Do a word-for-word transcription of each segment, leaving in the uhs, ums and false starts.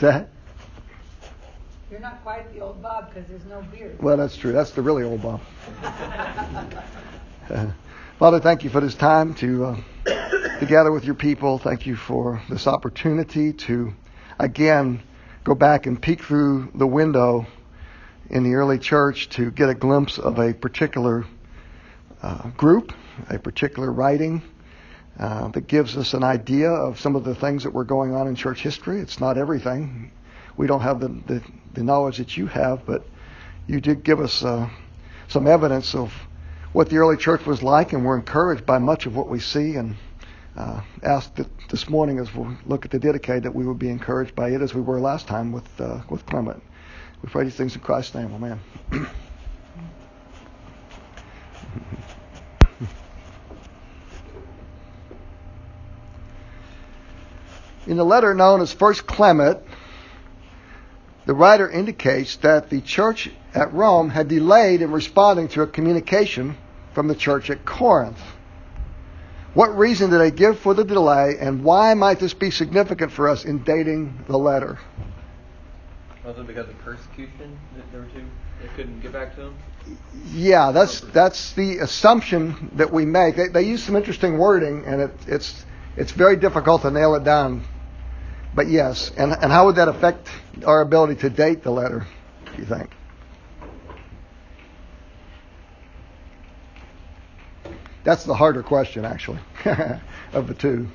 that? You're not quite the old Bob because there's no beard. Well, that's true. That's the really old Bob. uh, Father, thank you for this time to uh, to gather with your people. Thank you for this opportunity to, again, go back and peek through the window in the early church to get a glimpse of a particular uh, group, a particular writing uh, that gives us an idea of some of the things that were going on in church history. It's not everything. We don't have the, the, the knowledge that you have, but you did give us uh, some evidence of what the early church was like, and we're encouraged by much of what we see, and uh, ask that this morning as we look at the Didache that we would be encouraged by it as we were last time with uh, with Clement. We pray these things in Christ's name. Amen. In the letter known as First Clement, the writer indicates that the church at Rome had delayed in responding to a communication from the church at Corinth. What reason did they give for the delay, and why might this be significant for us in dating the letter? Was it because of persecution that there were two? They couldn't get back to them? Yeah, that's that's the assumption that we make. They, they use some interesting wording, and it, it's it's very difficult to nail it down. But yes, and and how would that affect our ability to date the letter, do you think? That's the harder question, actually, of the two.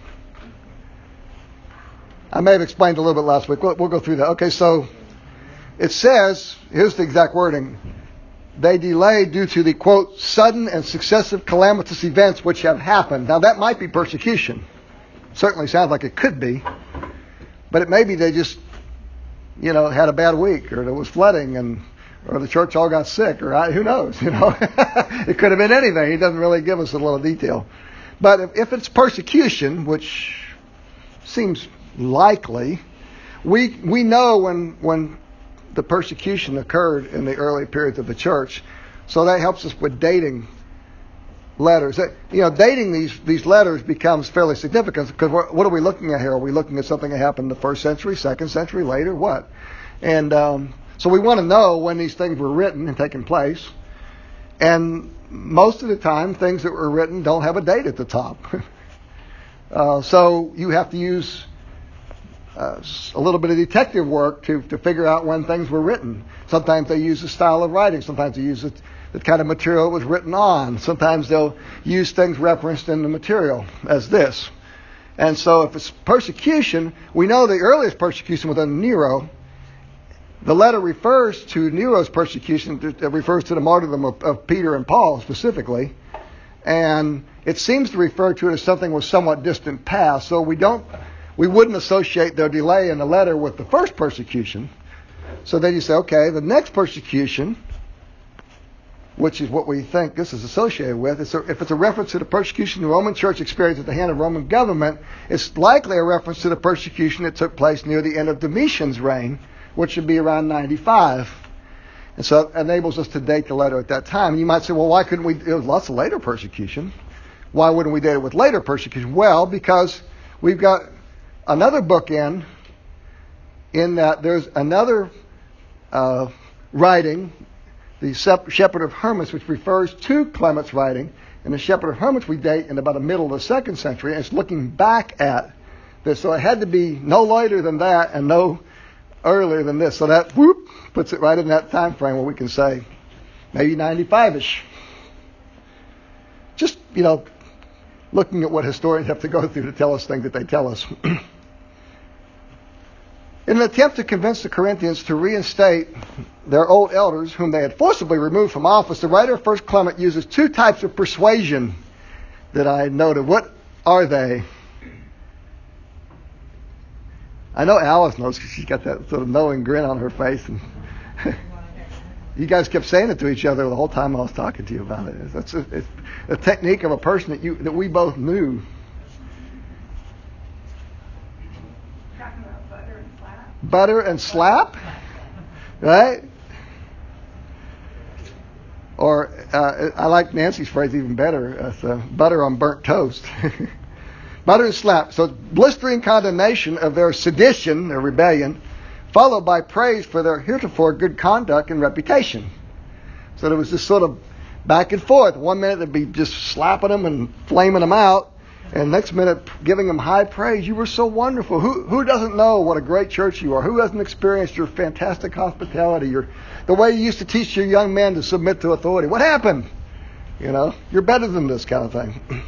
I may have explained a little bit last week. We'll, we'll go through that. Okay, so it says, here's the exact wording, they delayed due to the, quote, sudden and successive calamitous events which have happened. Now, that might be persecution. Certainly sounds like it could be. But it may be they just, you know, had a bad week, or there was flooding, and or the church all got sick, or I, who knows, you know. It could have been anything. He doesn't really give us a lot of detail. But if, if it's persecution, which seems likely, we we know when when the persecution occurred in the early periods of the church, so that helps us with dating letters. You know, dating these these letters becomes fairly significant because what, what are we looking at here? Are we looking at something that happened in the first century, second century, later, what? And um, so we want to know when these things were written and taken place. And most of the time, things that were written don't have a date at the top. uh, so you have to use uh, a little bit of detective work to, to figure out when things were written. Sometimes they use a style of writing. Sometimes they use it, the kind of material it was written on. Sometimes they'll use things referenced in the material as this. And so if it's persecution, we know the earliest persecution was under Nero. The letter refers to Nero's persecution. It refers to the martyrdom of, of Peter and Paul specifically. And it seems to refer to it as something with somewhat distant past. So we don't, we wouldn't associate their delay in the letter with the first persecution. So then you say, okay, the next persecution, which is what we think this is associated with, is if it's a reference to the persecution the Roman Church experienced at the hand of Roman government, it's likely a reference to the persecution that took place near the end of Domitian's reign, which would be around ninety-five. And so it enables us to date the letter at that time. And you might say, well, why couldn't we? There was lots of later persecution. Why wouldn't we date it with later persecution? Well, because we've got another bookend in that there's another uh, writing, the Shepherd of Hermas, which refers to Clement's writing. And the Shepherd of Hermas we date in about the middle of the second century. And it's looking back at this. So it had to be no later than that and no earlier than this. So that whoop puts it right in that time frame where we can say maybe ninety-five-ish. Just, you know, looking at what historians have to go through to tell us things that they tell us. In an attempt to convince the Corinthians to reinstate their old elders, whom they had forcibly removed from office, the writer of First Clement uses two types of persuasion that I noted. What are they? I know Alice knows because she's got that sort of knowing grin on her face. And you guys kept saying it to each other the whole time I was talking to you about it. It's a, it's a technique of a person that you that we both knew. Talking about butter and slap. Butter and slap, right? Or uh, I like Nancy's phrase even better. Uh, so butter on burnt toast. Butter and slap. So blistering condemnation of their sedition, their rebellion, followed by praise for their heretofore good conduct and reputation. So there was this sort of back and forth. One minute they'd be just slapping them and flaming them out, and next minute giving them high praise. You were so wonderful. Who who doesn't know what a great church you are? Who hasn't experienced your fantastic hospitality, your the way you used to teach your young men to submit to authority? What happened? You know, you're better than this kind of thing.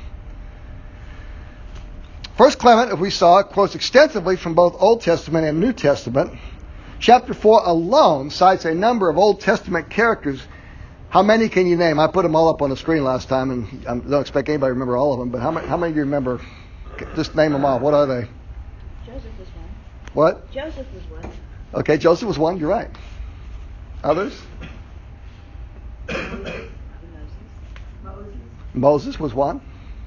First Clement, as we saw, quotes extensively from both Old Testament and New Testament. Chapter four alone cites a number of Old Testament characters. How many can you name? I put them all up on the screen last time, and I don't expect anybody to remember all of them, but how many, how many do you remember? Just name them all. What are they? Joseph was one. What? Joseph was one. Okay, Joseph was one. You're right. Others? Moses. Moses. Moses was one.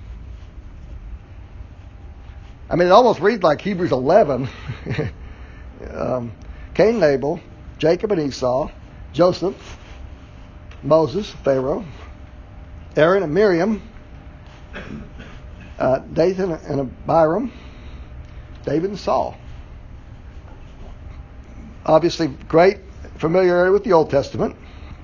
I mean, it almost reads like Hebrews eleven. um, Cain and Abel, Jacob and Esau, Joseph, Moses, Pharaoh, Aaron and Miriam, uh, Dathan and Abiram, David and Saul. Obviously, great familiarity with the Old Testament.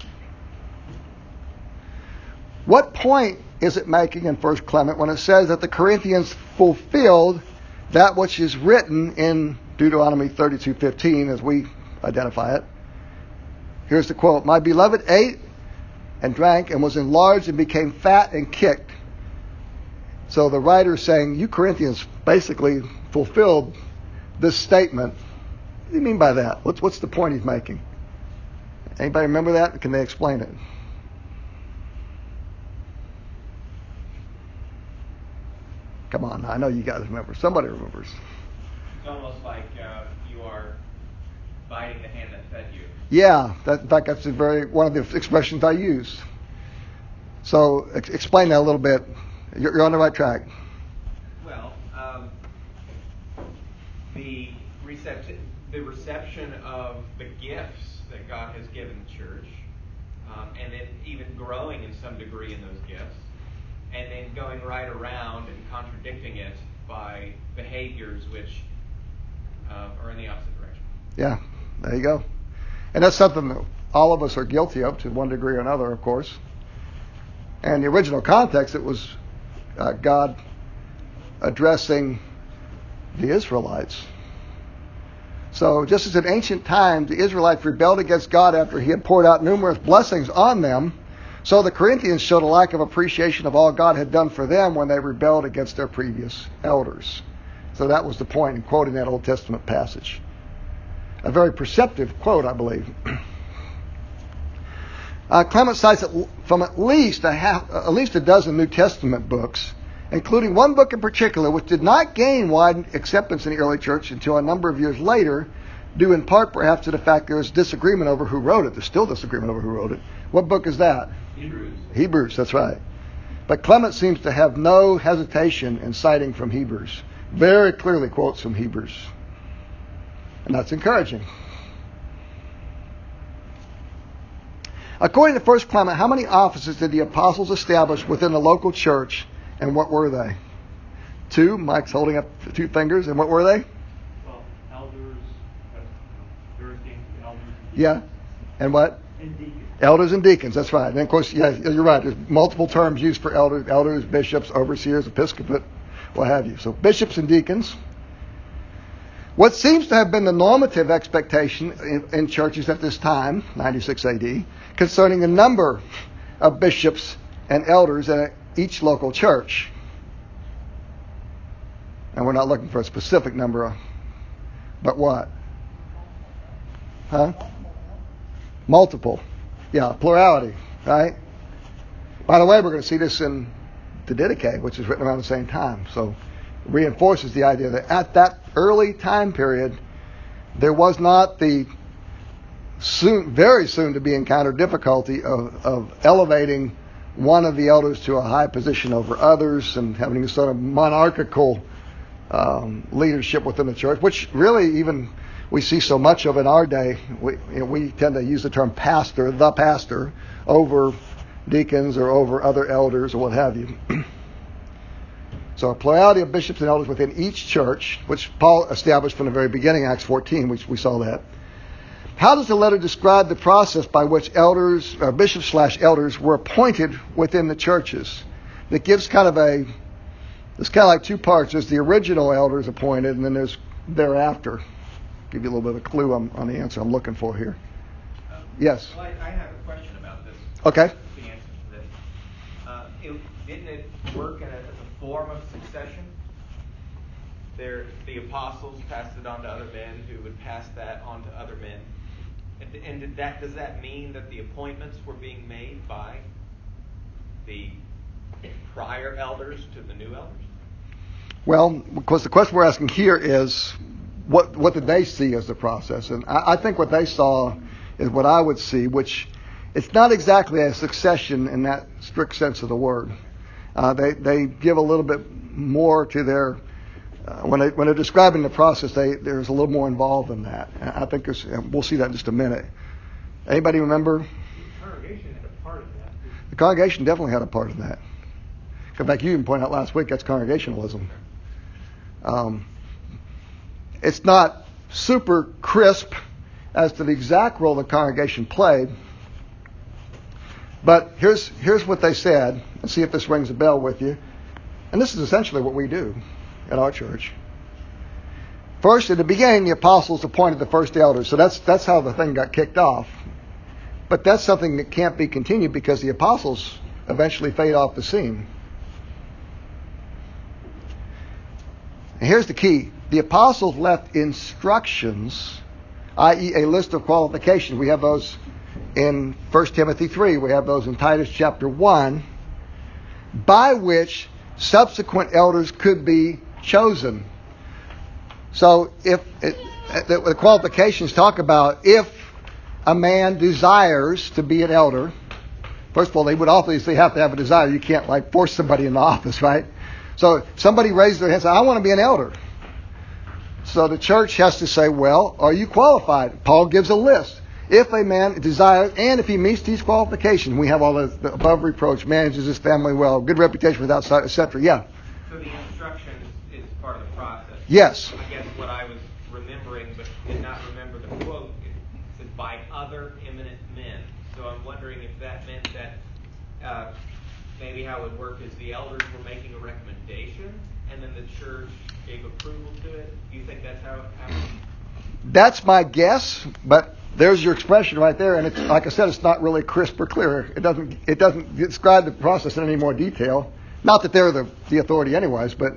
What point is it making in First Clement when it says that the Corinthians fulfilled that which is written in Deuteronomy thirty-two fifteen, as we identify it? Here's the quote: "My beloved ate and drank and was enlarged and became fat and kicked." So the writer is saying, you Corinthians basically fulfilled this statement. What do you mean by that? What's, what's the point he's making? Anybody remember that? Can they explain it? Come on, I know you guys remember. Somebody remembers. It's almost like uh, you are biting the hand that fed you. Yeah, that, in fact, that's a very one of the expressions I use. So ex- explain that a little bit. You're, you're on the right track. Well, um, the recepti- the reception of the gifts that God has given the church, um, and then even growing in some degree in those gifts, and then going right around and contradicting it by behaviors which uh, are in the opposite direction. Yeah, there you go. And that's something that all of us are guilty of to one degree or another, of course. And the original context, it was uh, God addressing the Israelites. So just as in ancient times the Israelites rebelled against God after he had poured out numerous blessings on them, so the Corinthians showed a lack of appreciation of all God had done for them when they rebelled against their previous elders. So that was the point in quoting that Old Testament passage. A very perceptive quote, I believe. Uh, Clement cites it from at least a half, at least a dozen New Testament books, including one book in particular, which did not gain wide acceptance in the early church until a number of years later, due in part perhaps to the fact there was disagreement over who wrote it. There's still disagreement over who wrote it. What book is that? Hebrews. Hebrews, that's right. But Clement seems to have no hesitation in citing from Hebrews. Very clearly quotes from Hebrews. And that's encouraging. According to First Clement, how many offices did the apostles establish within the local church, and what were they? Two. Mike's holding up two fingers, and what were they? Well, elders, Thursday, elders. Yeah. And what? And deacons. Elders and deacons, that's right. And of course, yeah, you're right. There's multiple terms used for elders, elders, bishops, overseers, episcopate, what have you. So bishops and deacons. What seems to have been the normative expectation in, in churches at this time, ninety-six A D, concerning the number of bishops and elders in each local church. And we're not looking for a specific number, but what? Huh? Multiple. Yeah, plurality, right? By the way, we're going to see this in the Didache, which is written around the same time. So it reinforces the idea that at that early time period, there was not the soon, very soon to be encountered difficulty of, of elevating one of the elders to a high position over others and having a sort of monarchical um, leadership within the church, which really even we see so much of in our day. We, you know, we tend to use the term pastor, the pastor, over deacons or over other elders or what have you. So a plurality of bishops and elders within each church, which Paul established from the very beginning, Acts fourteen, which we saw that. How does the letter describe the process by which elders, or bishops slash elders, were appointed within the churches? It gives kind of a, it's kind of like two parts. There's the original elders appointed, and then there's thereafter. Give you a little bit of a clue on, on the answer I'm looking for here. Um, Yes. Well, I, I have a question about this. Okay. The answer to this. Uh, it, didn't it work in a, as a form of succession? There, the apostles passed it on to other men, who would pass that on to other men. And, and did that, does that mean that the appointments were being made by the prior elders to the new elders? Well, because the question we're asking here is, what what did they see as the process? And I, I think what they saw is what I would see, which it's not exactly a succession in that strict sense of the word. Uh, they they give a little bit more to their uh, when they when they're describing the process. They there's a little more involved in that. I think there's, we'll see that in just a minute. Anybody remember? The congregation had a part of that. The congregation definitely had a part in that. In fact, you even pointed out last week that's congregationalism. Um, it's not super crisp as to the exact role the congregation played, but here's here's what they said. Let's see if this rings a bell with you. And this is essentially what we do at our church. First, at the beginning, the apostles appointed the first elders, so that's that's how the thing got kicked off. But that's something that can't be continued because the apostles eventually fade off the scene. And here's the key. The apostles left instructions, that is a list of qualifications. We have those in First Timothy three. We have those in Titus chapter one, by which subsequent elders could be chosen. So if it, the, the qualifications talk about if a man desires to be an elder, first of all, they would obviously have to have a desire. You can't like force somebody in the office, right? So somebody raised their hand and said, I want to be an elder. So the church has to say, well, are you qualified? Paul gives a list. If a man desires, and if he meets these qualifications, we have all the, the above reproach, manages his family well, good reputation with outside, et cetera. Yeah. So the instruction is, is part of the process. Yes. I guess what I was remembering, but did not remember the quote, it says by other eminent men. So I'm wondering if that meant that uh, maybe how it would work is the elders were making a recommendation, and then the church gave approval to it. Do you think that's how it happened? That's my guess, but there's your expression right there, and it's like I said, it's not really crisp or clear. It doesn't it doesn't describe the process in any more detail. Not that they're the, the authority anyways, but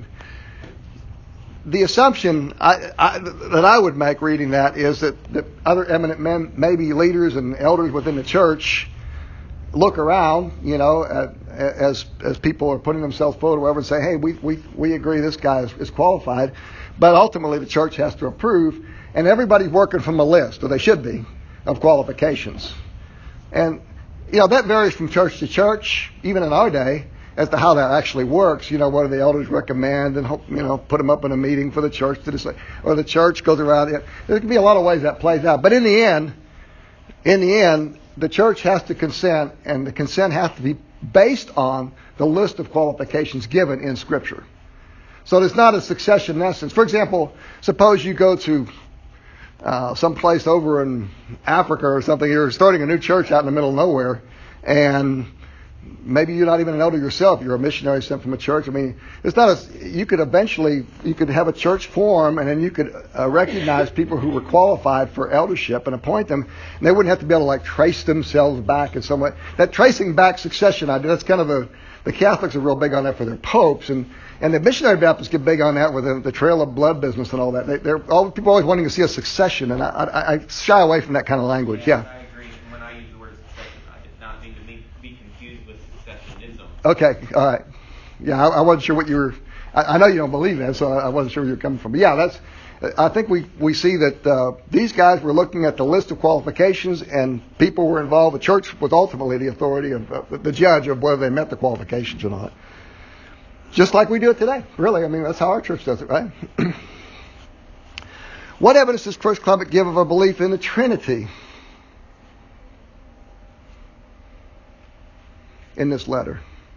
the assumption I, I, that I would make reading that is that, that other eminent men, maybe leaders and elders within the church, look around, you know, uh, as as people are putting themselves forward or whatever, and say, hey, we we, we agree this guy is, is qualified. But ultimately the church has to approve, and everybody's working from a list, or they should be, of qualifications. And, you know, that varies from church to church, even in our day, as to how that actually works. You know, what do the elders recommend, and, you know, put them up in a meeting for the church to decide, or the church goes around. There can be a lot of ways that plays out. But in the end, in the end, the church has to consent, and the consent has to be based on the list of qualifications given in Scripture. So there's not a succession in essence. For example, suppose you go to uh, some place over in Africa or something. You're starting a new church out in the middle of nowhere, and maybe you're not even an elder yourself. You're a missionary sent from a church. I mean, it's not a. You could eventually you could have a church form, and then you could uh, recognize people who were qualified for eldership and appoint them. And they wouldn't have to be able to like trace themselves back in some way. That tracing back succession idea. That's kind of a. The Catholics are real big on that for their popes, and and the missionary Baptists get big on that with the, the trail of blood business and all that. They, they're all people always wanting to see a succession, and I, I, I shy away from that kind of language. Yeah, Yeah. I agree. And when I use the word succession, I did not mean to be, be confused with successionism. Okay. All right. Yeah, I, I wasn't sure what you were. I, I know you don't believe that, so I, I wasn't sure where you're coming from. But yeah, that's. I think we we see that uh, these guys were looking at the list of qualifications, and people were involved. The church was ultimately the authority of uh, the judge of whether they met the qualifications or not. Just like we do it today. Really, I mean, that's how our church does it, right? What evidence does First Clement give of a belief in the Trinity in this letter?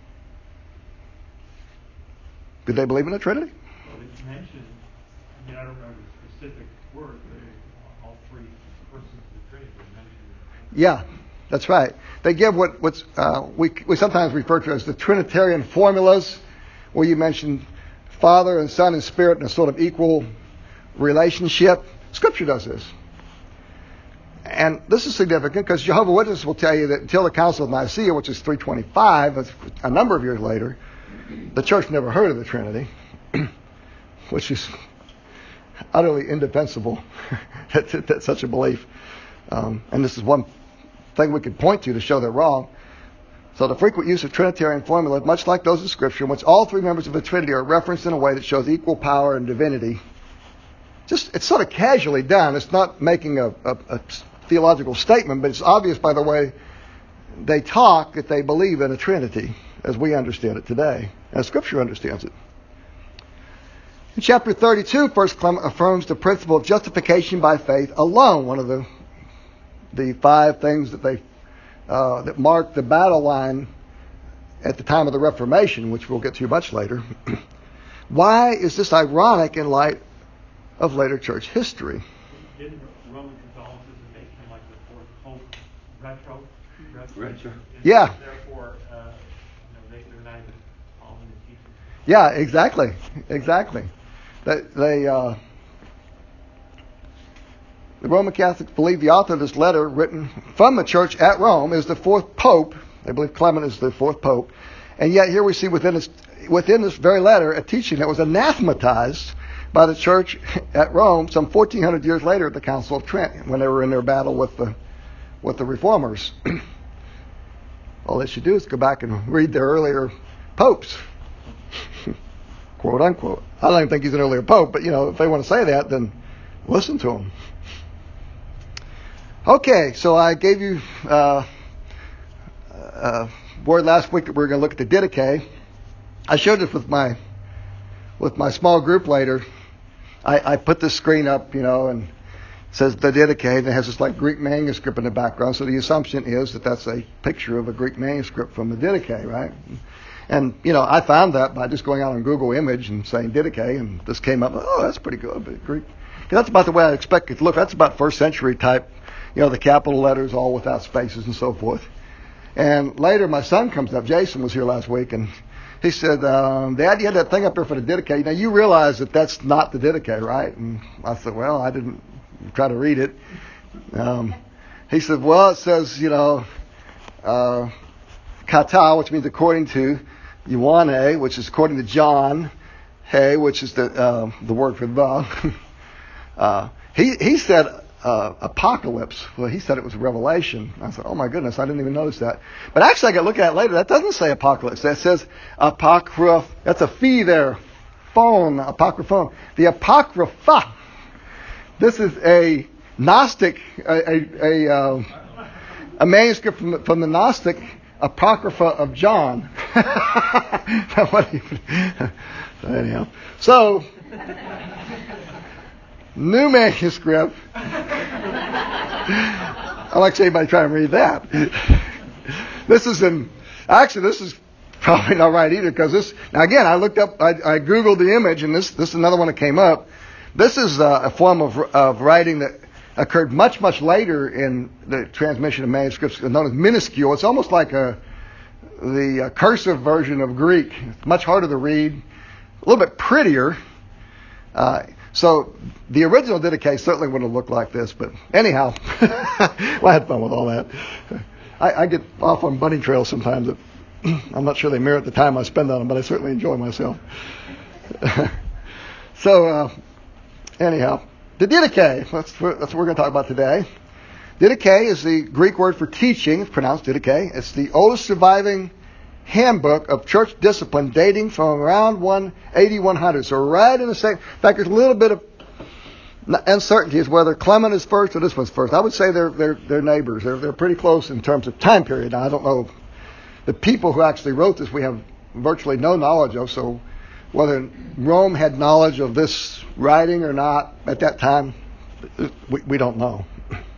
Did they believe in the Trinity? Well, it's mentioned, I mean, I don't remember the specific word, but all three persons of the Trinity are mentioned. Yeah, that's right. They give what what's uh, we we sometimes refer to as the Trinitarian formulas, where you mention Father and Son and Spirit in a sort of equal relationship. Scripture does this. And this is significant because Jehovah's Witnesses will tell you that until the Council of Nicaea, which is three twenty-five, that's a number of years later, the church never heard of the Trinity, which is utterly indefensible, that, that, that such a belief. Um, and this is one thing we could point to to show they're wrong. So the frequent use of Trinitarian formula, much like those of Scripture, in which all three members of the Trinity are referenced in a way that shows equal power and divinity, just it's sort of casually done. It's not making a, a, a theological statement, but it's obvious by the way they talk that they believe in a Trinity as we understand it today, as Scripture understands it. In chapter thirty-two, First Clement affirms the principle of justification by faith alone, one of the the five things that they uh, that marked the battle line at the time of the Reformation, which we'll get to much later. Why is this ironic in light of later church history? Didn't Roman Catholicism make him like the fourth pope retro? Retro. Retro. And Yeah. Therefore, uh, you know, they, they're not even following the teachings. Yeah, exactly, exactly. They, they uh, the Roman Catholics believe the author of this letter, written from the church at Rome, is the fourth pope. They believe Clement is the fourth pope, and yet here we see within this within this very letter a teaching that was anathematized by the church at Rome some fourteen hundred years later at the Council of Trent, when they were in their battle with the with the reformers. All they should do is go back and read their earlier popes, quote unquote. I don't even think he's an earlier pope, but you know, if they want to say that, then listen to him. Okay, so I gave you uh, uh, word last week that we were going to look at the Didache. I showed this with my with my small group later. I, I put this screen up, you know, and it says the Didache, and it has this like Greek manuscript in the background. So the assumption is that that's a picture of a Greek manuscript from the Didache, right? And, you know, I found that by just going out on Google Image and saying Didache, and this came up. Oh, that's pretty good, but Greek. That's about the way I expect it to look. That's about first century type, you know, the capital letters all without spaces and so forth. And later my son comes up. Jason was here last week, and he said, um, Dad, you had that thing up there for the Didache. Now, you realize that that's not the Didache, right? And I said, well, I didn't try to read it. Um, he said, well, it says, you know, uh, kata, which means according to, Ioane, which is according to John, hey, which is the uh, the word for the. uh, he he said uh, apocalypse. Well, he said it was Revelation. I said, oh my goodness, I didn't even notice that. But actually, I got to look at it later. That doesn't say apocalypse. That says apocryph. That's a fee there. Phone, apocryphon. The apocrypha. This is a Gnostic, a a, a, uh, a manuscript from the, from the Gnostic Apocrypha of John. Anyhow, so new manuscript. I like to see anybody try and read that. This is in actually this is probably not right either, because this now again I looked up I, I googled the image, and this this is another one that came up. This is uh, a form of of writing that occurred much, much later in the transmission of manuscripts, known as minuscule. It's almost like a the uh, cursive version of Greek. It's much harder to read, a little bit prettier. Uh, so the original Didache certainly wouldn't have looked like this. But anyhow, well, I had fun with all that. I, I get off on bunny trails sometimes that I'm not sure they merit the time I spend on them, but I certainly enjoy myself. so uh, anyhow. The Didache, that's, that's what we're going to talk about today. Didache is the Greek word for teaching. It's pronounced Didache. It's the oldest surviving handbook of church discipline, dating from around one eighty, one hundred. So right in the same. In fact, there's a little bit of uncertainty as whether Clement is first or this one's first. I would say they're they're they're neighbors. They're they're pretty close in terms of time period. Now, I don't know the people who actually wrote this. We have virtually no knowledge of. So whether Rome had knowledge of this writing or not at that time, we, we don't know.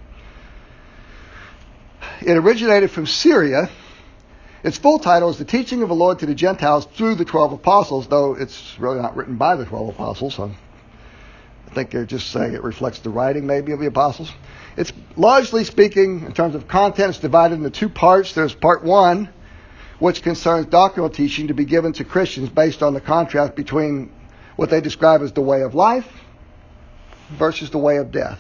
It originated from Syria. Its full title is The Teaching of the Lord to the Gentiles Through the Twelve Apostles, though it's really not written by the Twelve Apostles. So, I think they're just saying it reflects the writing maybe of the apostles. It's largely speaking, in terms of content, it's divided into two parts. There's part one, which concerns doctrinal teaching to be given to Christians based on the contrast between what they describe as the way of life versus the way of death.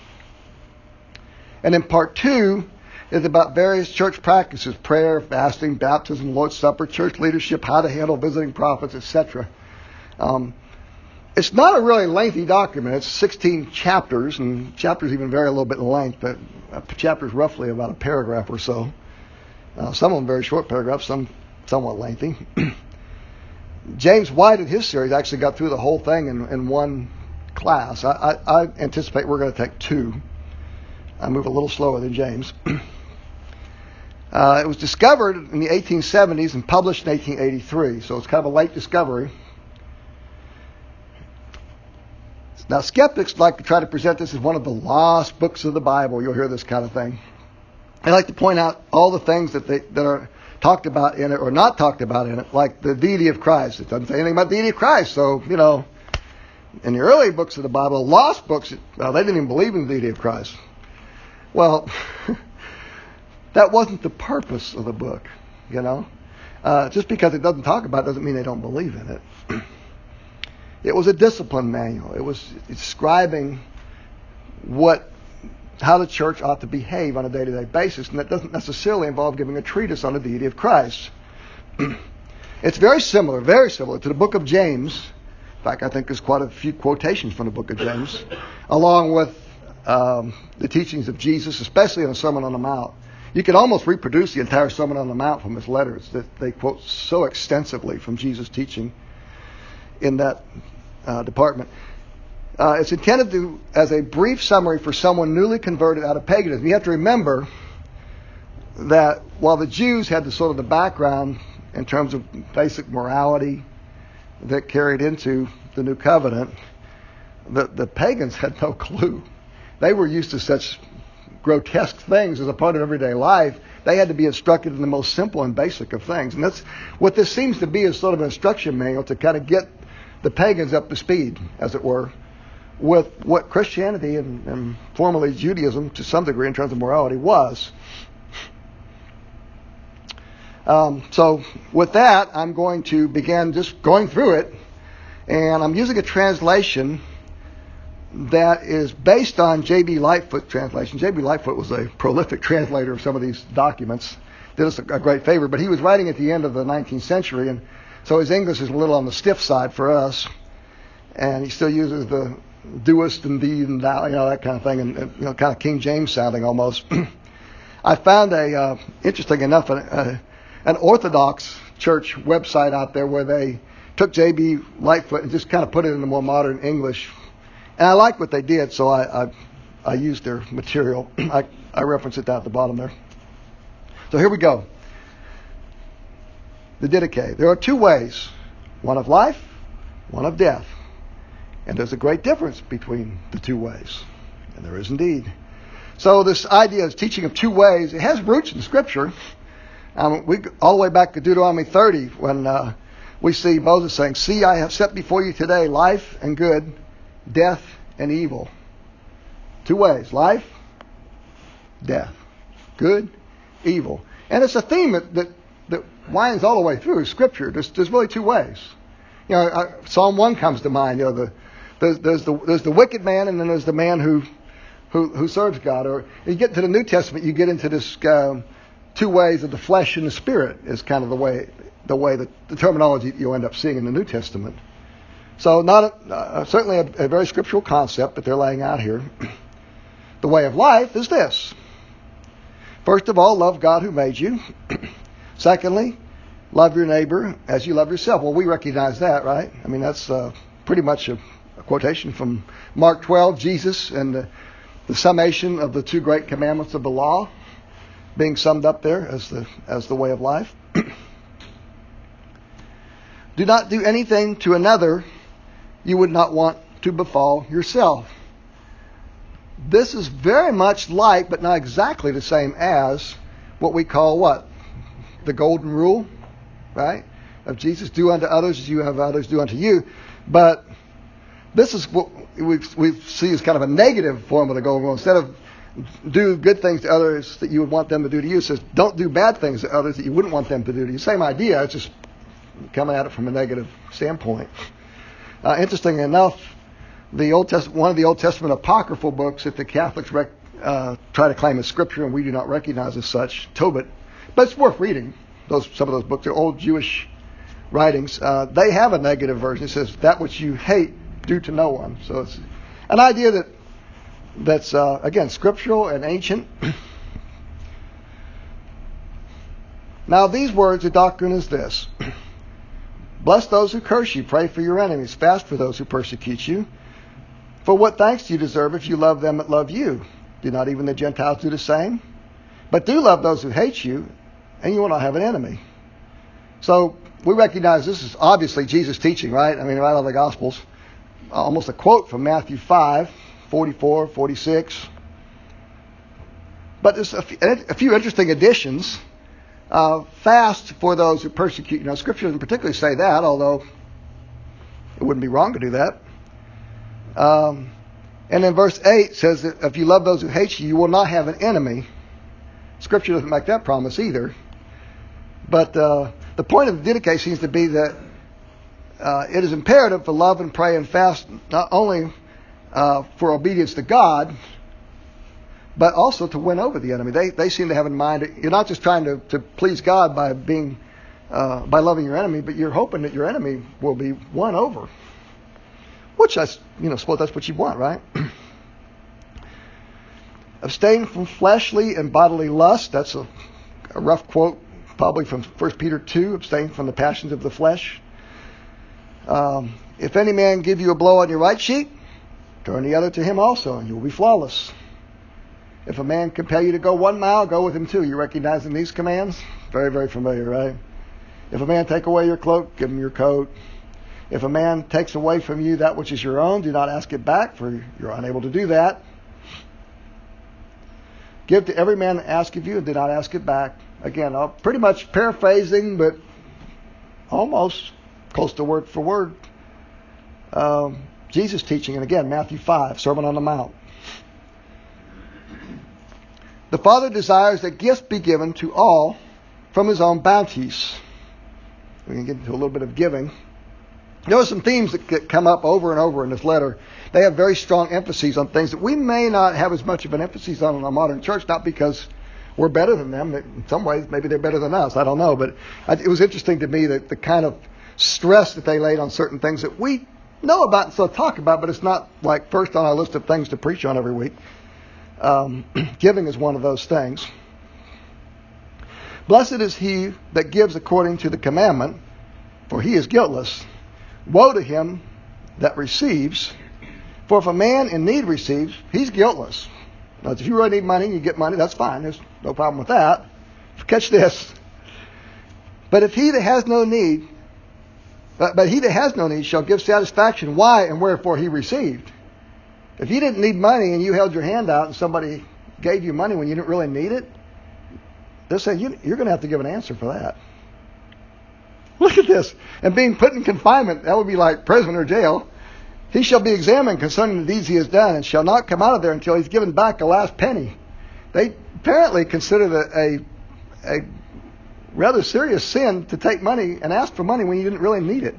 And then part two is about various church practices: prayer, fasting, baptism, Lord's Supper, church leadership, how to handle visiting prophets, et cetera. Um, it's not a really lengthy document. It's sixteen chapters, and chapters even vary a little bit in length, but a chapter is roughly about a paragraph or so. Uh, some of them very short paragraphs, some somewhat lengthy. James White in his series actually got through the whole thing in, in one class. I, I, I anticipate we're going to take two. I move a little slower than James. Uh, it was discovered in the eighteen seventies and published in eighteen eighty-three, so it's kind of a late discovery. Now, skeptics like to try to present this as one of the lost books of the Bible. You'll hear this kind of thing. They like to point out all the things that they that are talked about in it or not talked about in it, like the deity of Christ. It doesn't say anything about the deity of Christ. So, you know, in the early books of the Bible, lost books, well, they didn't even believe in the deity of Christ. Well, that wasn't the purpose of the book, you know. Uh, just because it doesn't talk about it doesn't mean they don't believe in it. It was a discipline manual. It was describing what, how the church ought to behave on a day-to-day basis, and that doesn't necessarily involve giving a treatise on the deity of Christ. It's very similar, very similar to the book of James. In fact, I think there's quite a few quotations from the book of James, along with um, the teachings of Jesus, especially in the Sermon on the Mount. You can almost reproduce the entire Sermon on the Mount from his letters that they quote so extensively from Jesus' teaching in that uh, department. Uh, it's intended to as a brief summary for someone newly converted out of paganism. You have to remember that while the Jews had the sort of the background in terms of basic morality that carried into the new covenant, the, the pagans had no clue. They were used to such grotesque things as a part of everyday life. They had to be instructed in the most simple and basic of things. And that's what this seems to be, is sort of an instruction manual to kind of get the pagans up to speed, as it were, with what Christianity and, and formerly Judaism, to some degree in terms of morality, was. Um, so with that, I'm going to begin just going through it, and I'm using a translation that is based on J B Lightfoot translation. J B Lightfoot was a prolific translator of some of these documents, did us a, a great favor, but he was writing at the end of the nineteenth century, and so his English is a little on the stiff side for us, and he still uses the doest and thee and thou, you know, that kind of thing, and, and you know, kind of King James sounding almost. I found a, uh, interesting enough, a, a, an Orthodox church website out there where they took J B Lightfoot and just kind of put it in the more modern English. And I like what they did, so I I, I used their material. I, I reference it down at the bottom there. So here we go. The Didache. There are two ways, one of life, one of death. And there's a great difference between the two ways. And there is indeed. So this idea of teaching of two ways, it has roots in Scripture. Um, we all the way back to Deuteronomy thirty, when uh, we see Moses saying, "See, I have set before you today life and good, death and evil." Two ways: life, death, good, evil. And it's a theme that, that, that winds all the way through Scripture. There's, there's really two ways. You know, uh, Psalm one comes to mind. You know, the there's, there's the there's the wicked man, and then there's the man who who, who serves God. Or you get to the New Testament, you get into this um, two ways of the flesh and the spirit. Is kind of the way the way that the terminology you'll end up seeing in the New Testament. So not a, uh, certainly a, a very scriptural concept that they're laying out here. The way of life is this. First of all, love God who made you. Secondly, love your neighbor as you love yourself. Well, we recognize that, right? I mean, that's uh, pretty much a, a quotation from Mark twelve, Jesus, and the, the summation of the two great commandments of the law being summed up there as the as the way of life. Do not do anything to another you would not want to befall yourself. This is very much like, but not exactly the same as, what we call what? The golden rule, right? Of Jesus, do unto others as you have others do unto you. But this is what we, we see as kind of a negative formula going on. Instead of do good things to others that you would want them to do to you, it says don't do bad things to others that you wouldn't want them to do to you. Same idea, it's just coming at it from a negative standpoint. Uh, interesting enough, the Old Test- one of the Old Testament apocryphal books that the Catholics rec- uh, try to claim as scripture and we do not recognize as such, Tobit, but it's worth reading. Those some of those books, they're old Jewish writings. Uh, they have a negative version. It says, that which you hate, do to no one. So it's an idea that that's, uh, again, scriptural and ancient. Now, these words, the doctrine is this. Bless those who curse you. Pray for your enemies. Fast for those who persecute you. For what thanks do you deserve if you love them that love you? Do not even the Gentiles do the same? But do love those who hate you, and you will not have an enemy. So we recognize this is obviously Jesus' teaching, right? I mean, right out of the Gospels. Almost a quote from Matthew five, forty-four, forty-six. But there's a few interesting additions. Uh, fast for those who persecute you. Now, Scripture doesn't particularly say that, although it wouldn't be wrong to do that. Um, and then verse eight says that if you love those who hate you, you will not have an enemy. Scripture doesn't make that promise either. But uh, the point of the Didache seems to be that uh, it is imperative to love and pray and fast not only uh, for obedience to God, but also to win over the enemy. They they seem to have in mind that you're not just trying to, to please God by being uh, by loving your enemy, but you're hoping that your enemy will be won over. Which I you know suppose that's what you want, right? Abstain from fleshly and bodily lust. That's a, a rough quote, probably from First Peter two. Abstain from the passions of the flesh. Um, if any man give you a blow on your right cheek, turn the other to him also, and you will be flawless. If a man compel you to go one mile, go with him two. You recognizing these commands? Very, very familiar, right? If a man take away your cloak, give him your coat. If a man takes away from you that which is your own, do not ask it back, for you're unable to do that. Give to every man that ask of you, and do not ask it back. Again, I'm pretty much paraphrasing, but almost close to word for word. Um, Jesus' teaching, and again, Matthew five, Sermon on the Mount. The Father desires that gifts be given to all from His own bounties. We can get into a little bit of giving. There are some themes that come up over and over in this letter. They have very strong emphases on things that we may not have as much of an emphasis on in our modern church, not because we're better than them. In some ways, maybe they're better than us. I don't know. But it was interesting to me that the kind of stress that they laid on certain things that we know about and still talk about, but it's not like first on our list of things to preach on every week. Um, giving is one of those things. Blessed is he that gives according to the commandment, for he is guiltless. Woe to him that receives, for if a man in need receives, he's guiltless. Now, if you really need money and you get money, that's fine. There's no problem with that. Catch this. But if he that has no need, but, but he that has no need shall give satisfaction why and wherefore he received. If you didn't need money and you held your hand out and somebody gave you money when you didn't really need it, they're saying you, you're going to have to give an answer for that. Look at this. And being put in confinement, that would be like prison or jail. He shall be examined concerning the deeds he has done and shall not come out of there until he's given back a last penny. They apparently consider it a, a rather serious sin to take money and ask for money when you didn't really need it.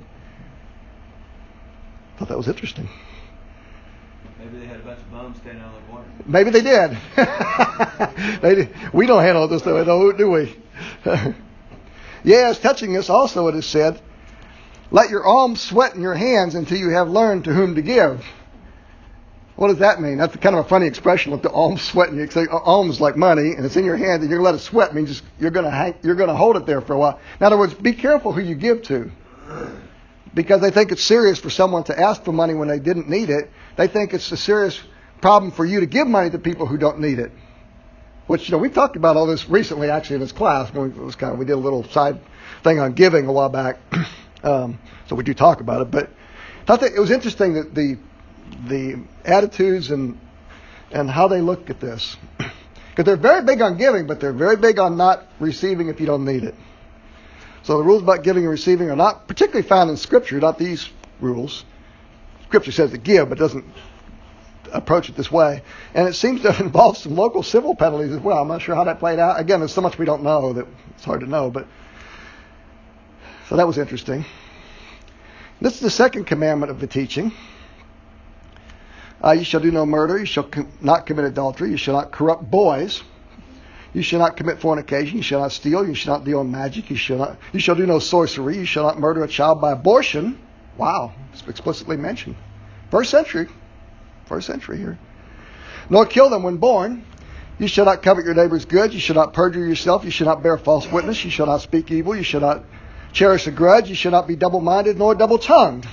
I thought that was interesting. Maybe they had a bunch of bums standing on the corner. Maybe they did. they did. We don't handle it this way, though, do we? Yes, touching this also it is said, let your alms sweat in your hands until you have learned to whom to give. What does that mean? That's kind of a funny expression, let the alms sweat in you. Say alms like money, and it's in your hand, and you're going to let it sweat. It means just, you're going to hang, you're going to hold it there for a while. In other words, be careful who you give to. Because they think it's serious for someone to ask for money when they didn't need it. They think it's a serious problem for you to give money to people who don't need it. Which, you know, we talked about all this recently, actually, in this class. When we, it was kind of, we did a little side thing on giving a while back. um, so we do talk about it. But I thought that it was interesting that the the attitudes and and how they look at this. Because they're very big on giving, but they're very big on not receiving if you don't need it. So the rules about giving and receiving are not particularly found in Scripture, not these rules. Scripture says to give, but doesn't approach it this way. And it seems to involve some local civil penalties as well. I'm not sure how that played out. Again, there's so much we don't know that it's hard to know. But so that was interesting. This is the second commandment of the teaching. Uh, you shall do no murder. You shall com- not commit adultery. You shall not corrupt boys. You shall not commit fornication. You shall not steal. You shall not deal in magic. You shall not. You shall do no sorcery. You shall not murder a child by abortion. Wow, it's explicitly mentioned. First century. First century here. Nor kill them when born. You shall not covet your neighbor's goods. You shall not perjure yourself. You shall not bear false witness. You shall not speak evil. You shall not cherish a grudge. You shall not be double-minded nor double-tongued.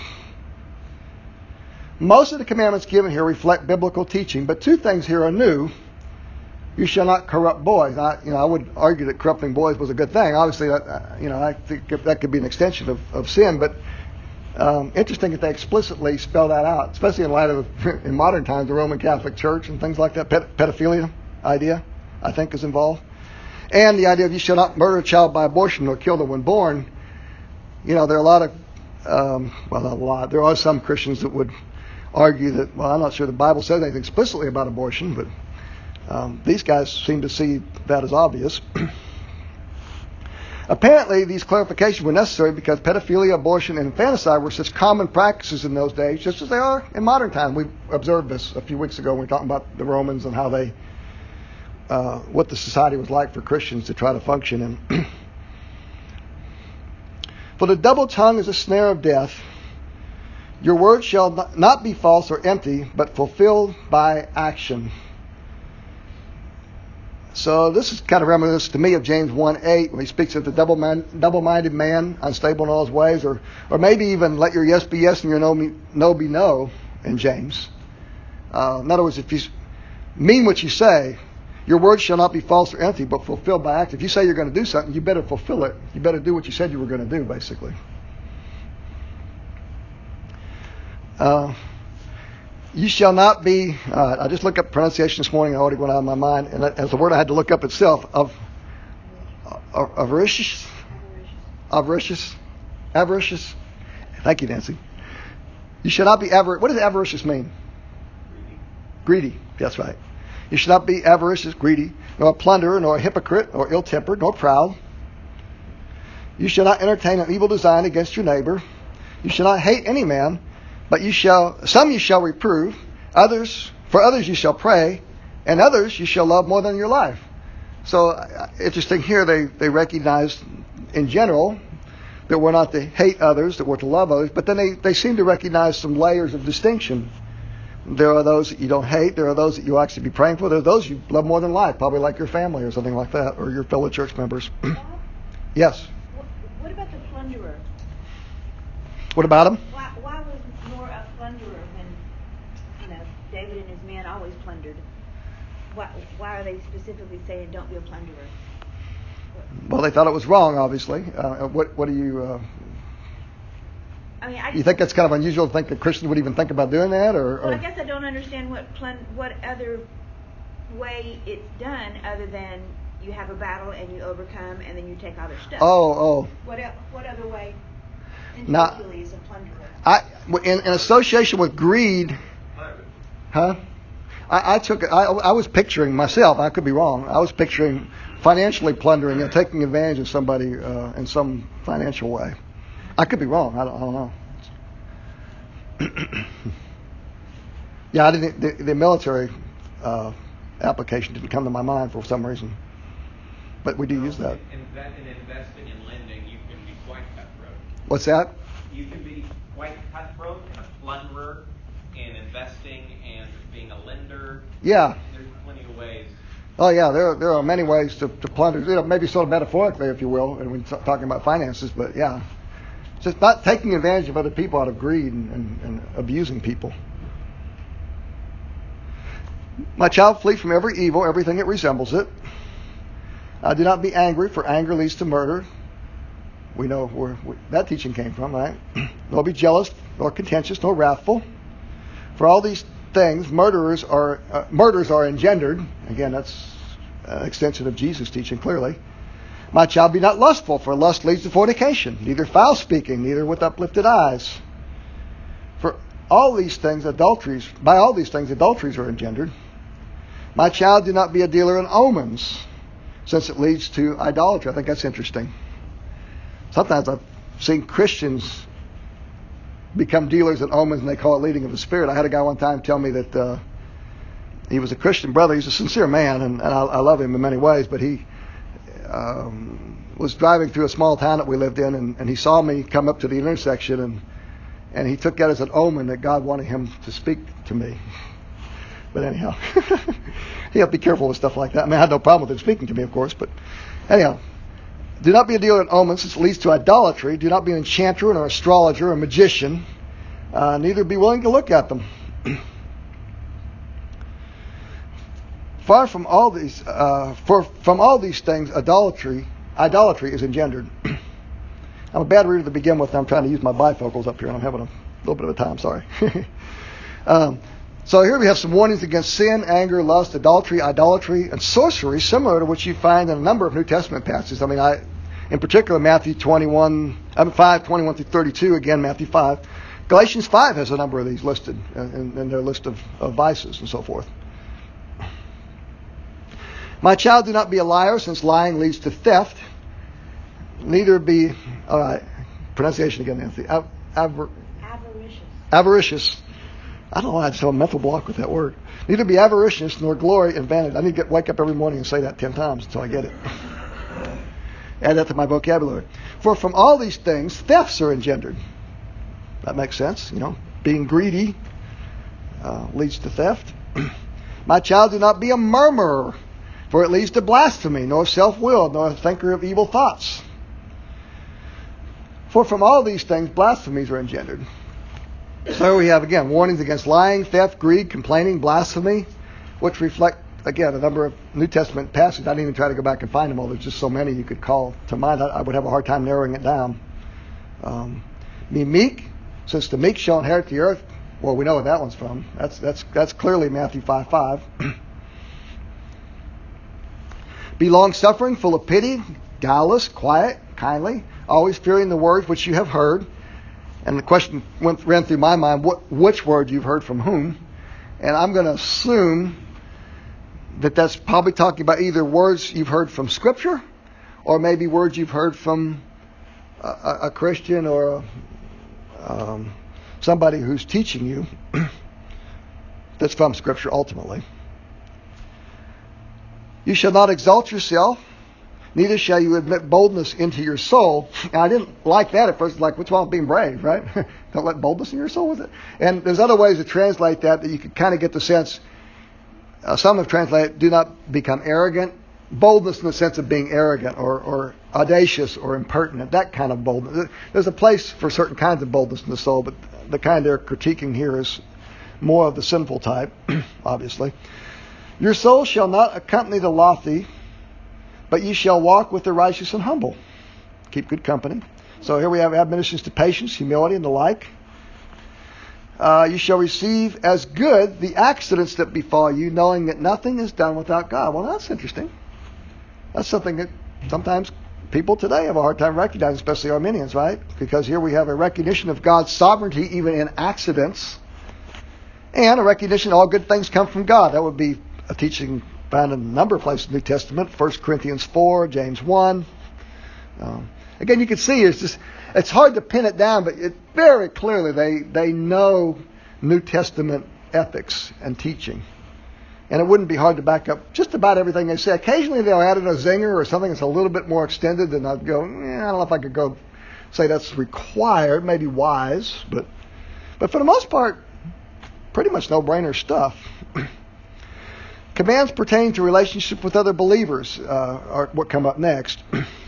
Most of the commandments given here reflect biblical teaching, but two things here are new. You shall not corrupt boys. I, you know, I would argue that corrupting boys was a good thing. Obviously, that, you know, I think that could be an extension of, of sin, but um, interesting that they explicitly spell that out, especially in light of, in modern times, the Roman Catholic Church and things like that. Ped- pedophilia idea, I think, is involved. And the idea of you shall not murder a child by abortion or kill them when born. You know, there are a lot of, um, well, not a lot, there are some Christians that would argue that, well, I'm not sure the Bible says anything explicitly about abortion, but um, these guys seem to see that as obvious. Apparently, these clarifications were necessary because pedophilia, abortion, and infanticide were such common practices in those days, just as they are in modern times. We observed this a few weeks ago when we were talking about the Romans and how they, uh, what the society was like for Christians to try to function in. For the double tongue is a snare of death. Your word shall not be false or empty, but fulfilled by action. So this is kind of reminiscent to me of James one eight, when he speaks of the double man, double-minded man, unstable in all his ways, or or maybe even let your yes be yes and your no, be, no be no in James. Uh, in other words, if you mean what you say, your word shall not be false or empty, but fulfilled by action. If you say you're going to do something, you better fulfill it. You better do what you said you were going to do, basically. Uh, you shall not be, uh, I just looked up pronunciation this morning, I already went out of my mind, and as the word I had to look up itself, of uh, avaricious, avaricious, avaricious, thank you, Nancy. You shall not be avar, what does avaricious mean? Greedy. Greedy, that's right. You shall not be avaricious, greedy, nor a plunderer, nor a hypocrite, nor ill-tempered, nor proud. You shall not entertain an evil design against your neighbor. You shall not hate any man, but you shall, some you shall reprove, others, for others you shall pray, and others you shall love more than your life. So, uh, interesting here, they, they recognize in general that we're not to hate others, that we're to love others, but then they, they seem to recognize some layers of distinction. There are those that you don't hate, there are those that you'll actually be praying for, there are those you love more than life, probably like your family or something like that, or your fellow church members. Yes? What, what about the plunderer? What about him? Why, why was Nor a plunderer when, you know, David and his men always plundered? Why, why are they specifically saying don't be a plunderer? Well, they thought it was wrong, obviously. Uh, what, what do you... Uh, I mean, I you think that's kind of unusual to think that Christians would even think about doing that? Or, or? Well, I guess I don't understand what plun- what other way it's done other than you have a battle and you overcome and then you take all their stuff. Oh, oh. What el- what other way Not, individually is a plunderer? I, in, in association with greed, huh? I, I took it, I, I was picturing myself, I could be wrong, I was picturing financially plundering and taking advantage of somebody uh, in some financial way. I could be wrong. I don't, I don't know. yeah, I didn't. The, the military uh, application didn't come to my mind for some reason, but we do well, use that. In, in investing and lending, you can be quite cutthroat. What's that? You can be quite cutthroat and a plunderer in investing and being a lender. Yeah. There's plenty of ways. Oh yeah, there there are many ways to, to plunder. You know, maybe sort of metaphorically, if you will, and we're talking about finances, but yeah. Just not taking advantage of other people out of greed and, and, and abusing people. My child, flee from every evil, everything that resembles it. Uh, do not be angry, for anger leads to murder. We know where we, that teaching came from, right? Nor be jealous, nor contentious, nor wrathful. For all these things, murderers are uh, murders are engendered. Again, that's an extension of Jesus' teaching, clearly. My child, be not lustful, for lust leads to fornication. Neither foul speaking, neither with uplifted eyes. For all these things, adulteries, by all these things, adulteries are engendered. My child, do not be a dealer in omens, since it leads to idolatry. I think that's interesting. Sometimes I've seen Christians become dealers in omens, and they call it leading of the Spirit. I had a guy one time tell me that uh, he was a Christian brother. He's a sincere man, and, and I, I love him in many ways, but he um, was driving through a small town that we lived in, and, and he saw me come up to the intersection, and and he took that as an omen that God wanted him to speak to me. But anyhow, you have to be careful with stuff like that. I mean, I had no problem with him speaking to me, of course, but anyhow. Do not be a dealer in omens, since it leads to idolatry. Do not be an enchanter or astrologer or magician. Uh, neither be willing to look at them. Far from all these, uh, for from all these things, idolatry, idolatry is engendered. I'm a bad reader to begin with. I'm trying to use my bifocals up here, and I'm having a little bit of a time. Sorry. um, so here we have some warnings against sin, anger, lust, adultery, idolatry, and sorcery, similar to what you find in a number of New Testament passages. I mean, I, in particular, Matthew twenty-one, I mean, five, twenty-one through thirty-two. Again, Matthew five. Galatians five has a number of these listed in, in their list of, of vices and so forth. My child, do not be a liar, since lying leads to theft. Neither be, all right, pronunciation again, Nancy. Av- avar- Avaricious. Avaricious. I don't know why I just have a mental block with that word. Neither be avaricious nor glory in vanity. I need to get, wake up every morning and say that ten times until I get it. Add that to my vocabulary. For from all these things, thefts are engendered. That makes sense. You know, being greedy uh, leads to theft. My child, do not be a murmurer, for it leads to blasphemy, nor self-willed, nor a thinker of evil thoughts. For from all these things, blasphemies are engendered. So we have, again, warnings against lying, theft, greed, complaining, blasphemy, which reflect, again, a number of New Testament passages. I didn't even try to go back and find them all. There's just so many you could call to mind. I, I would have a hard time narrowing it down. Um, be meek, since the meek shall inherit the earth. Well, we know where that one's from. That's that's that's clearly Matthew five five. Be long-suffering, full of pity, guileless, quiet, kindly, always fearing the words which you have heard. And the question went ran through my mind, what, which word you've heard from whom? And I'm going to assume that that's probably talking about either words you've heard from Scripture, or maybe words you've heard from a, a Christian or a, um, somebody who's teaching you that's from Scripture ultimately. You shall not exalt yourself, neither shall you admit boldness into your soul. And I didn't like that at first. Like, what's wrong with being brave, right? Don't let boldness in your soul with it. And there's other ways to translate that that you can kind of get the sense. Uh, some have translated, do not become arrogant. Boldness in the sense of being arrogant or, or audacious or impertinent, that kind of boldness. There's a place for certain kinds of boldness in the soul, but the kind they're critiquing here is more of the sinful type, obviously. Your soul shall not accompany the lofty, but ye shall walk with the righteous and humble. Keep good company. So here we have admonitions to patience, humility, and the like. Uh, you shall receive as good the accidents that befall you, knowing that nothing is done without God. Well, that's interesting. That's something that sometimes people today have a hard time recognizing, especially Arminians, right? Because here we have a recognition of God's sovereignty even in accidents, and a recognition all good things come from God. That would be a teaching found in a number of places in the New Testament, First Corinthians four, James one. Um, again, you can see it's just it's hard to pin it down, but it very clearly they, they know New Testament ethics and teaching. And it wouldn't be hard to back up just about everything they say. Occasionally they'll add in a zinger or something that's a little bit more extended, and I'd go, eh, I don't know if I could go say that's required, maybe wise, but but for the most part, pretty much no-brainer stuff. Commands pertaining to relationship with other believers uh, are what come up next.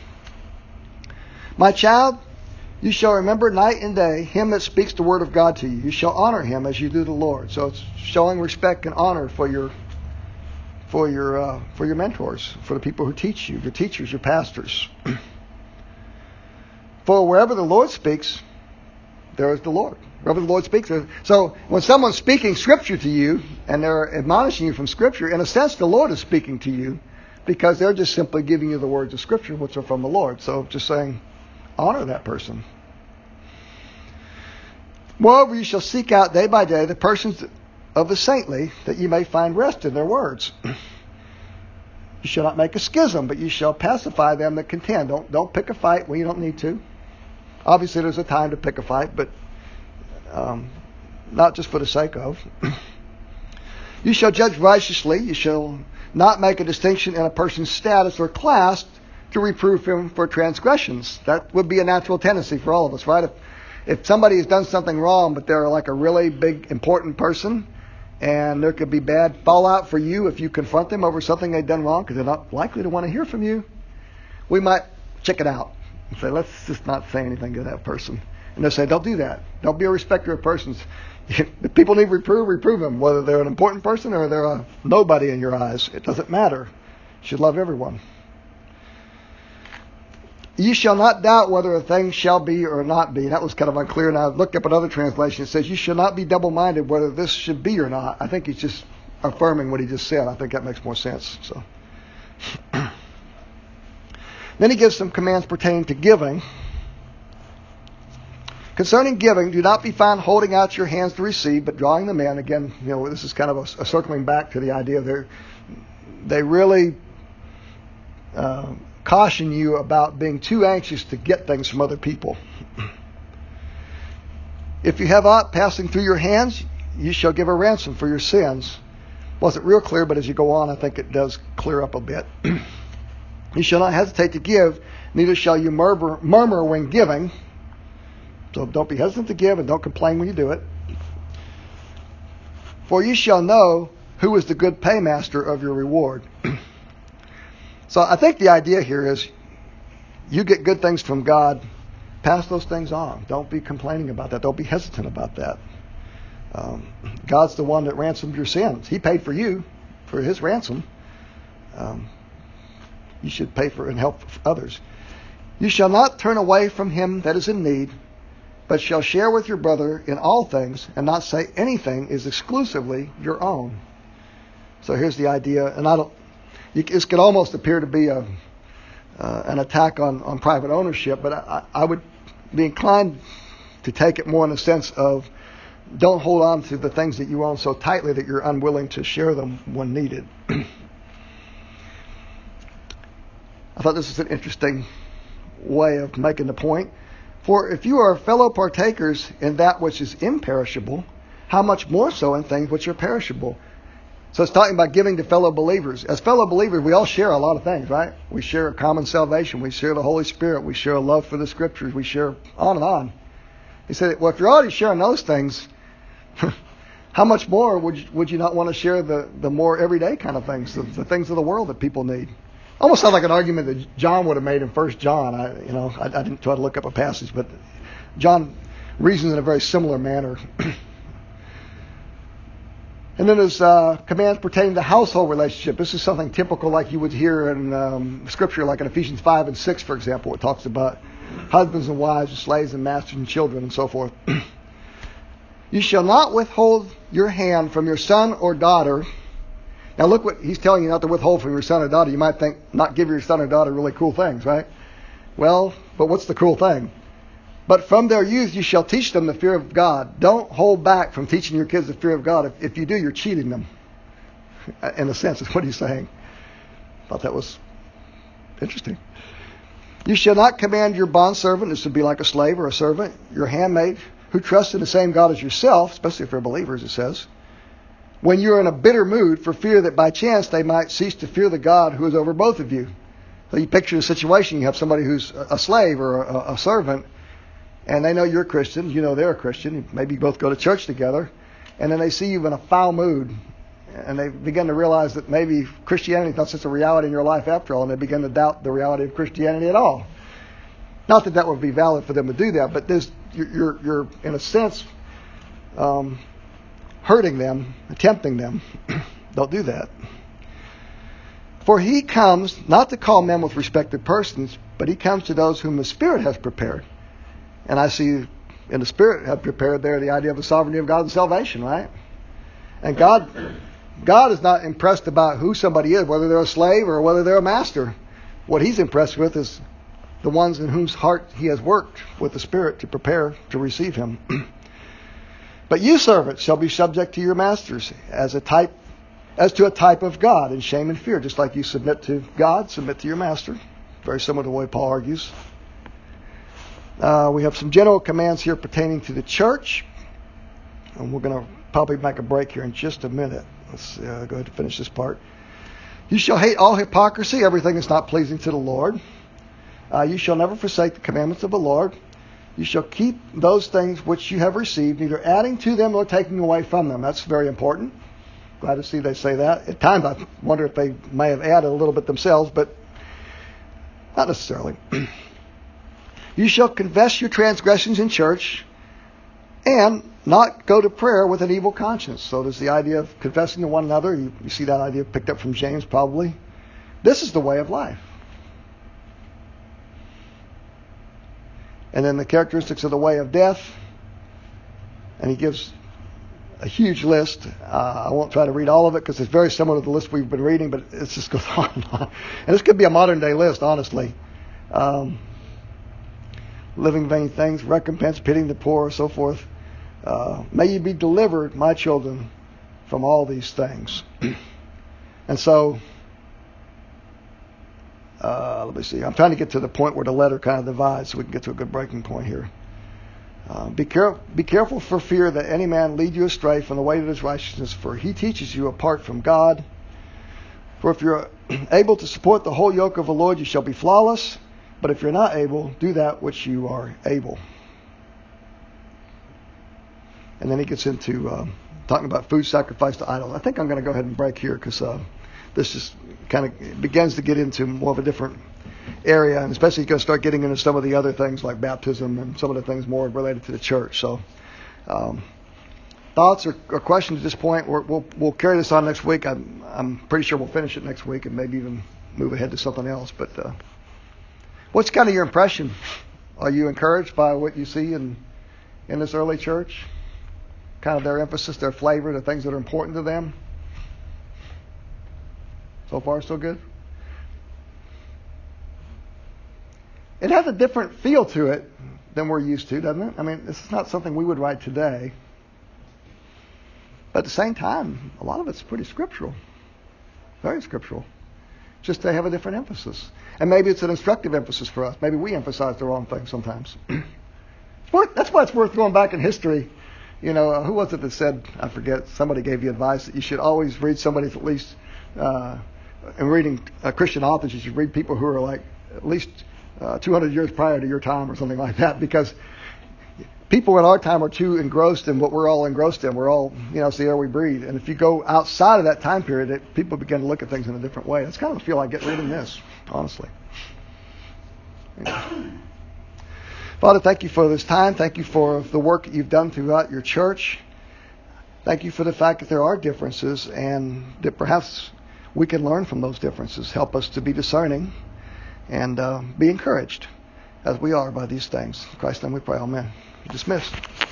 My child, you shall remember night and day him that speaks the word of God to you. You shall honor him as you do the Lord. So it's showing respect and honor for your for your uh, for your mentors, for the people who teach you, your teachers, your pastors. For wherever the Lord speaks, there is the Lord. Wherever the Lord speaks. There. So when someone's speaking Scripture to you and they're admonishing you from Scripture, in a sense the Lord is speaking to you because they're just simply giving you the words of Scripture, which are from the Lord. So just saying, honor that person. Moreover, you shall seek out day by day the persons of the saintly, that ye may find rest in their words. You shall not make a schism, but you shall pacify them that contend. Don't don't pick a fight when you don't need to. Obviously, there's a time to pick a fight, but um, not just for the sake of. You shall judge righteously. You shall not make a distinction in a person's status or class to reprove him for transgressions. That would be a natural tendency for all of us, right? If, if somebody has done something wrong, but they're like a really big, important person, and there could be bad fallout for you if you confront them over something they've done wrong, because they're not likely to want to hear from you, we might check it out and say, let's just not say anything to that person. And they'll say, don't do that. Don't be a respecter of persons. If people need reprove, reprove them, whether they're an important person or they're a nobody in your eyes. It doesn't matter. You should love everyone. You shall not doubt whether a thing shall be or not be. That was kind of unclear. And I looked up another translation. It says, you shall not be double-minded whether this should be or not. I think he's just affirming what he just said. I think that makes more sense. So, then he gives some commands pertaining to giving. Concerning giving, do not be found holding out your hands to receive, but drawing them in. Again, you know, this is kind of a, a circling back to the idea that they really uh, caution you about being too anxious to get things from other people. If you have aught passing through your hands, you shall give a ransom for your sins. Wasn't real clear, but as you go on, I think it does clear up a bit. You shall not hesitate to give, neither shall you murmur, murmur when giving. So don't be hesitant to give, and don't complain when you do it. For you shall know who is the good paymaster of your reward. So I think the idea here is you get good things from God, pass those things on. Don't be complaining about that. Don't be hesitant about that. Um, God's the one that ransomed your sins. He paid for you, for his ransom. Um, you should pay for and help others. You shall not turn away from him that is in need, but shall share with your brother in all things, and not say anything is exclusively your own. So here's the idea, and I don't. You, this could almost appear to be a uh, an attack on, on private ownership, but I, I would be inclined to take it more in the sense of don't hold on to the things that you own so tightly that you're unwilling to share them when needed. I thought this was an interesting way of making the point. For if you are fellow partakers in that which is imperishable, how much more so in things which are perishable? So it's talking about giving to fellow believers. As fellow believers, we all share a lot of things, right? We share a common salvation. We share the Holy Spirit. We share a love for the Scriptures. We share on and on. He said, well, if you're already sharing those things, how much more would you, would you not want to share the, the more everyday kind of things, the, the things of the world that people need? Almost sounds like an argument that John would have made in First John. I, you know, I, I didn't try to look up a passage, but John reasons in a very similar manner. And then there's uh, commands pertaining to household relationship. This is something typical like you would hear in um, Scripture, like in Ephesians five and six, for example. It talks about husbands and wives, and slaves and masters and children and so forth. You shall not withhold your hand from your son or daughter. Now look what he's telling you not to withhold from your son or daughter. You might think not give your son or daughter really cool things, right? Well, but what's the cool thing? But from their youth you shall teach them the fear of God. Don't hold back from teaching your kids the fear of God. If, if you do, you're cheating them. In a sense, is what he's saying. I thought that was interesting. You shall not command your bondservant, this would be like a slave or a servant, your handmaid, who trusts in the same God as yourself, especially if they're believers, it says, when you're in a bitter mood for fear that by chance they might cease to fear the God who is over both of you. So you picture the situation, you have somebody who's a slave or a, a servant, and they know you're a Christian, you know they're a Christian, maybe you both go to church together, and then they see you in a foul mood, and they begin to realize that maybe Christianity is not such a reality in your life after all, and they begin to doubt the reality of Christianity at all. Not that that would be valid for them to do that, but there's, you're, you're in a sense, um, hurting them, tempting them. Don't do that. For he comes not to call men with respected persons, but he comes to those whom the Spirit has prepared. And I see in the Spirit have prepared there the idea of the sovereignty of God and salvation, right? And God, God is not impressed about who somebody is, whether they're a slave or whether they're a master. What he's impressed with is the ones in whose heart he has worked with the Spirit to prepare to receive him. But you servants shall be subject to your masters as a type, as to a type of God in shame and fear. Just like you submit to God, submit to your master. Very similar to the way Paul argues. Uh, we have some general commands here pertaining to the church. And we're going to probably make a break here in just a minute. Let's uh, go ahead and finish this part. You shall hate all hypocrisy, everything that's not pleasing to the Lord. Uh, you shall never forsake the commandments of the Lord. You shall keep those things which you have received, neither adding to them nor taking away from them. That's very important. Glad to see they say that. At times I wonder if they may have added a little bit themselves, but not necessarily. You shall confess your transgressions in church and not go to prayer with an evil conscience. So there's the idea of confessing to one another. You, you see that idea picked up from James probably. This is the way of life. And then the characteristics of the way of death. And he gives a huge list. Uh, I won't try to read all of it because it's very similar to the list we've been reading, but it just goes on and on. And this could be a modern day list, honestly. Um, living vain things, recompense, pitying the poor, so forth. Uh, may you be delivered, my children, from all these things. And so, uh, let me see. I'm trying to get to the point where the letter kind of divides so we can get to a good breaking point here. Uh, be, care- be careful for fear that any man lead you astray from the way of his righteousness, for he teaches you apart from God. For if you're able to support the whole yoke of the Lord, you shall be flawless. But if you're not able, do that which you are able. And then he gets into uh, talking about food sacrificed to idols. I think I'm going to go ahead and break here because uh, this just kind of begins to get into more of a different area, and especially going to start getting into some of the other things like baptism and some of the things more related to the church. So, um, thoughts or, or questions at this point? We're, we'll we'll carry this on next week. I'm I'm pretty sure we'll finish it next week and maybe even move ahead to something else. But uh, what's kind of your impression? Are you encouraged by what you see in in this early church? Kind of their emphasis, their flavor, the things that are important to them? So far, so good? It has a different feel to it than we're used to, doesn't it? I mean, this is not something we would write today. But at the same time, a lot of it's pretty scriptural. Very scriptural. Just they have a different emphasis. And maybe it's an instructive emphasis for us. Maybe we emphasize the wrong thing sometimes. That's why it's worth going back in history. You know, uh, who was it that said, I forget, somebody gave you advice that you should always read somebody's at least, uh, in reading uh, Christian authors, you should read people who are like at least uh, two hundred years prior to your time or something like that, because people in our time are too engrossed in what we're all engrossed in. We're all, you know, it's the air we breathe. And if you go outside of that time period, it, people begin to look at things in a different way. That's kind of the feel I get reading this, honestly. Anyway. Father, thank you for this time. Thank you for the work that you've done throughout your church. Thank you for the fact that there are differences and that perhaps we can learn from those differences. Help us to be discerning and uh, be encouraged as we are by these things. In Christ's name we pray. Amen. Dismissed.